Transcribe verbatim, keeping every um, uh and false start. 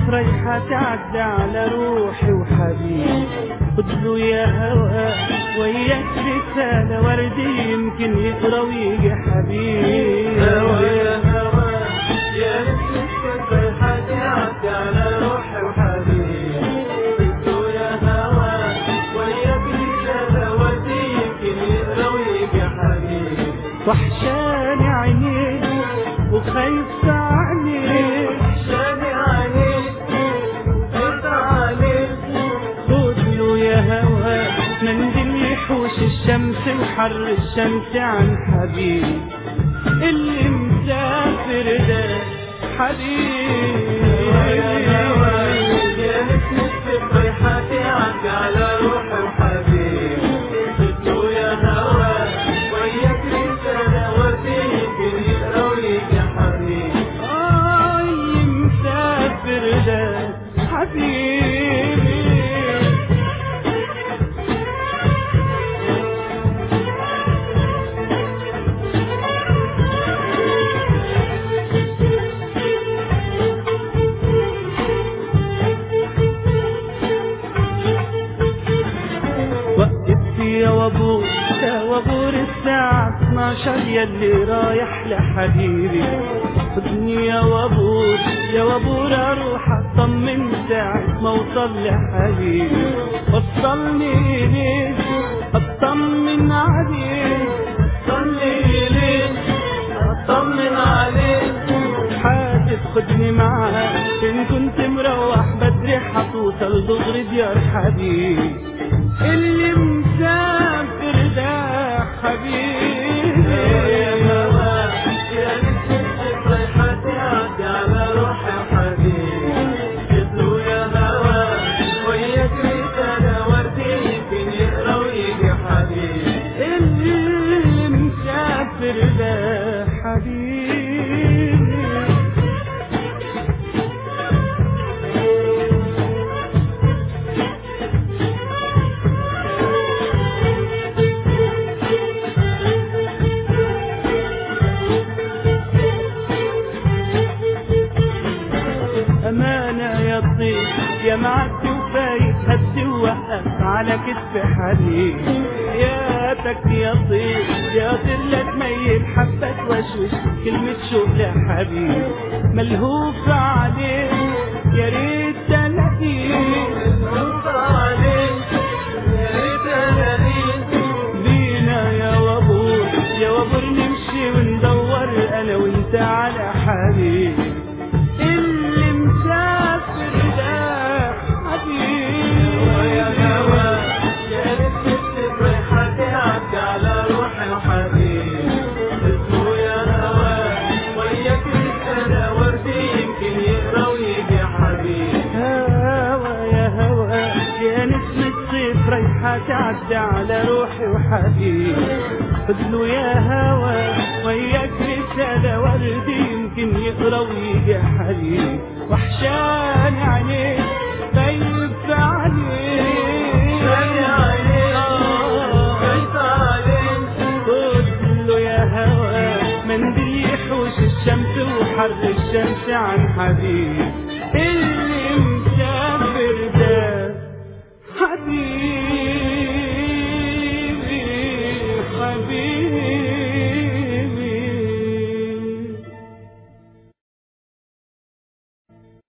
الصيف رايحة تعدي على روحي وحبيبي، خدله يا هوا وياك رسالة وردي يمكن يقرا ويجي حبيبي. هوا يا هوا يا نسمة الصيف رايحة تعدي على روحي وحبيبي، خدله يا هوا وياك رسالة وردي يمكن يقرا ويجي حبيبي. وحشاني عينيك وخايفة عليك، وحشاني عليك وخايفة عليك، خدله يا هوا منديل يحوش الشمس وحر الشمس عن حبيبي اللي مسافر ده حبيبي. يا هوا يا نسمة الصيف رايحة تعدي على روحي وحبيبي، خدله يا هوا وياك رسالة وردي يمكن يقرا ويجي حبيبي. آه اللي مسافر ده حبيبي. وقفت يا وابور يا وابور الساعة اتناشر ياللي رايح لحبيبي، خدني يا وابور يا وابور اروح اطمن ساعة ما اوصل لحبيبي، وصلني اليك اطمن عليك، صلي إليك أطمن عليك، حاسب خدني معاك ان كنت مروح بدري حتوصل دغري ديار حبيبي اللي مسافر ده حبيبي. يا هوا يا نسمة الصيف رايحة تعدي على روحي وحبيبي، خدله يا هوا وياك رسالة وردي يمكن يقرا ويجي حبيبي. اللي مسافر ده حبيبي. أمانة يا طيب يا معدي وفايت هدي ووقف على كتف حبيبي، ياتك يا طيب يا طير لا تميل حبة وشوش كلمة شوق لحبيبي، ملهوف عليك يا ريت تلاقيك، ملهوف عليك يا ريت ألاقيك، بينا يا وابور يا وابور نمشي وندور أنا وأنت على حبيبي اللي مسافر ده حبيبي. يا هوا يا نسمة الصيف رايحة تعدي على روحي وحبيبي، خدله يا هوا وياك رسالة وردي يمكن يقرا ويجي حبيبي. هوا يا هوا يا نسمة الصيف رايحة تعدي على روحي وحبيبي، خدله يا هوا وياك رسالة وردي يمكن يقرا ويجي حبيبي، وحشاني عليك خايف عليك، خايف عليك خايف عليك، خدله يا هوا منديل يحوش الشمس وحر الشمس عن حبيبي